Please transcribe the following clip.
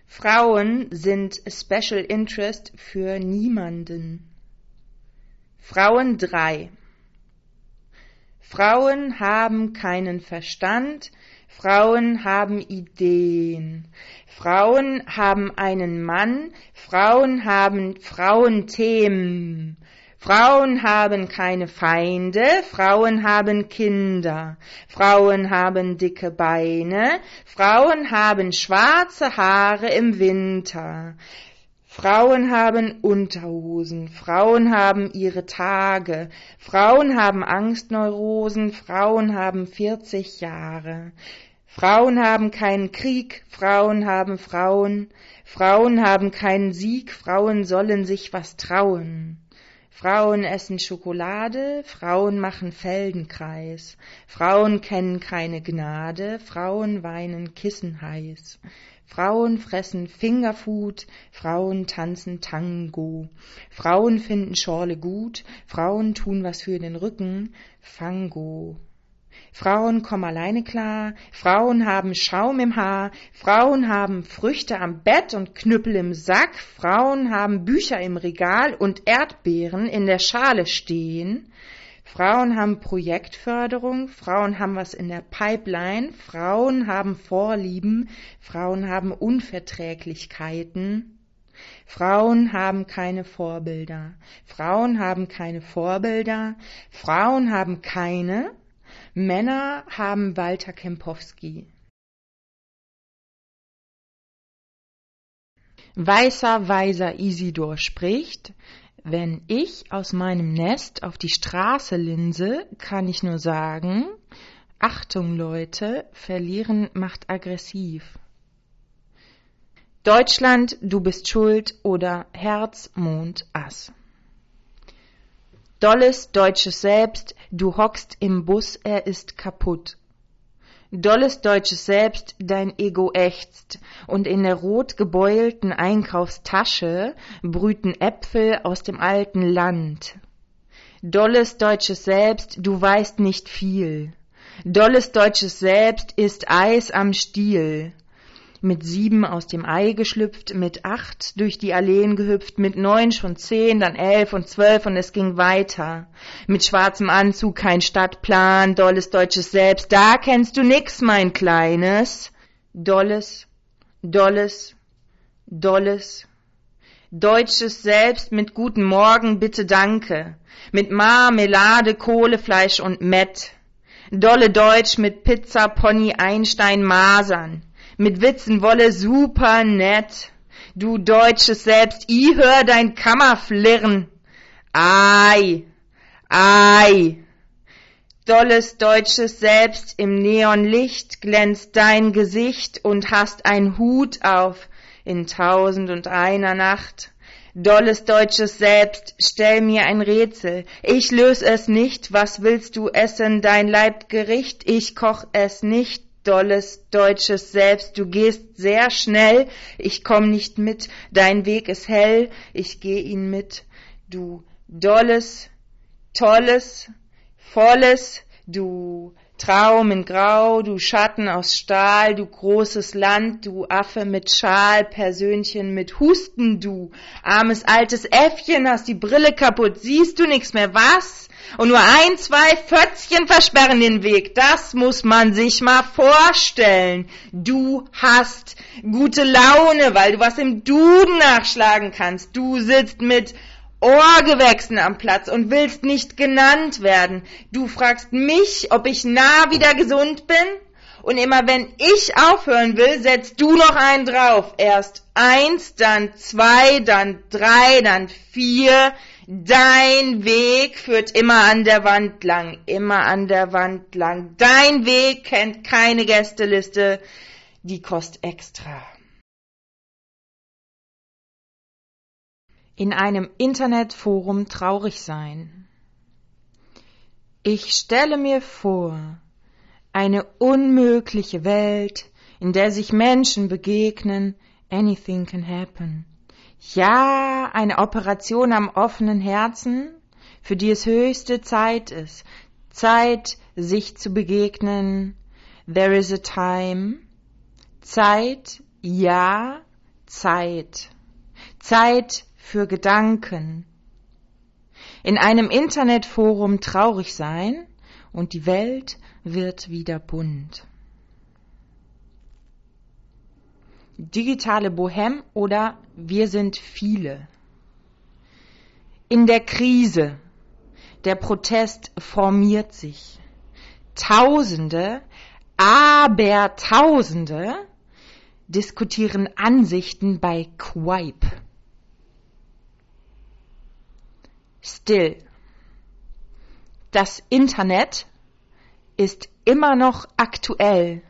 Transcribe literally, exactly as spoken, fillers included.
Frauen sind Special Interest für niemanden. Frauen drei. Frauen haben keinen Verstand, Frauen haben Ideen. Frauen haben einen Mann, Frauen haben Frauenthemen. Frauen haben keine Feinde, Frauen haben Kinder. Frauen haben dicke Beine, Frauen haben schwarze Haare im Winter. Frauen haben Unterhosen, Frauen haben ihre Tage, Frauen haben Angstneurosen, Frauen haben vierzig Jahre. Frauen haben keinen Krieg, Frauen haben Frauen, Frauen haben keinen Sieg, Frauen sollen sich was trauen. Frauen essen Schokolade, Frauen machen Feldenkreis, Frauen kennen keine Gnade, Frauen weinen kissenheiß. Frauen fressen Fingerfood, Frauen tanzen Tango. Frauen finden Schorle gut, Frauen tun was für den Rücken, Fango. Frauen kommen alleine klar, Frauen haben Schaum im Haar, Frauen haben Früchte am Bett und Knüppel im Sack, Frauen haben Bücher im Regal und Erdbeeren in der Schale stehen. Frauen haben Projektförderung, Frauen haben was in der Pipeline, Frauen haben Vorlieben, Frauen haben Unverträglichkeiten. Frauen haben keine Vorbilder, Frauen haben keine Vorbilder, Frauen haben keine, Männer haben Walter Kempowski. Weißer, weiser Isidor spricht: Wenn ich aus meinem Nest auf die Straße linse, kann ich nur sagen: Achtung Leute, verlieren macht aggressiv. Deutschland, du bist schuld oder Herz, Mond, Ass. Dolles deutsches Selbst, du hockst im Bus, er ist kaputt. Dolles deutsches Selbst, dein Ego ächzt, und in der rot gebeulten Einkaufstasche brüten Äpfel aus dem alten Land. Dolles deutsches Selbst, du weißt nicht viel. Dolles deutsches Selbst ist Eis am Stiel. Mit sieben aus dem Ei geschlüpft, mit acht durch die Alleen gehüpft, mit neun schon zehn, dann elf und zwölf und es ging weiter. Mit schwarzem Anzug, kein Stadtplan, dolles deutsches Selbst, da kennst du nix, mein Kleines. Dolles, dolles, dolles, deutsches Selbst mit guten Morgen, bitte danke, mit Marmelade, Kohle, Fleisch und Mett. Dolle Deutsch mit Pizza, Pony, Einstein, Masern. Mit Witzen, Wolle, super nett. Du deutsches Selbst, i hör dein Kammerflirren. Ei, ei. Dolles deutsches Selbst, im Neonlicht glänzt dein Gesicht und hast ein Hut auf in tausend und einer Nacht. Dolles deutsches Selbst, stell mir ein Rätsel, ich lös es nicht, was willst du essen, dein Leibgericht, ich koch es nicht. Dolles deutsches Selbst, du gehst sehr schnell, ich komm nicht mit, dein Weg ist hell, ich geh ihn mit. Du dolles, tolles, volles, du Traum in Grau, du Schatten aus Stahl, du großes Land, du Affe mit Schal, Persönchen mit Husten, du armes altes Äffchen, hast die Brille kaputt, siehst du nix mehr, was? Und nur ein, zwei Fötzchen versperren den Weg. Das muss man sich mal vorstellen. Du hast gute Laune, weil du was im Duden nachschlagen kannst. Du sitzt mit Ohrgewächsen am Platz und willst nicht genannt werden. Du fragst mich, ob ich nah wieder gesund bin? Und immer wenn ich aufhören will, setzt du noch einen drauf. Erst eins, dann zwei, dann drei, dann vier. Dein Weg führt immer an der Wand lang, immer an der Wand lang. Dein Weg kennt keine Gästeliste, die kostet extra. In einem Internetforum traurig sein. Ich stelle mir vor, eine unmögliche Welt, in der sich Menschen begegnen, anything can happen. Ja, eine Operation am offenen Herzen, für die es höchste Zeit ist. Zeit, sich zu begegnen. There is a time. Zeit, ja. Zeit. Zeit für Gedanken. In einem Internetforum traurig sein und die Welt wird wieder bunt. Digitale Bohème oder wir sind viele. In der Krise. Der Protest formiert sich. Tausende, Abertausende diskutieren Ansichten bei Quip. Still. Das Internet ist immer noch aktuell.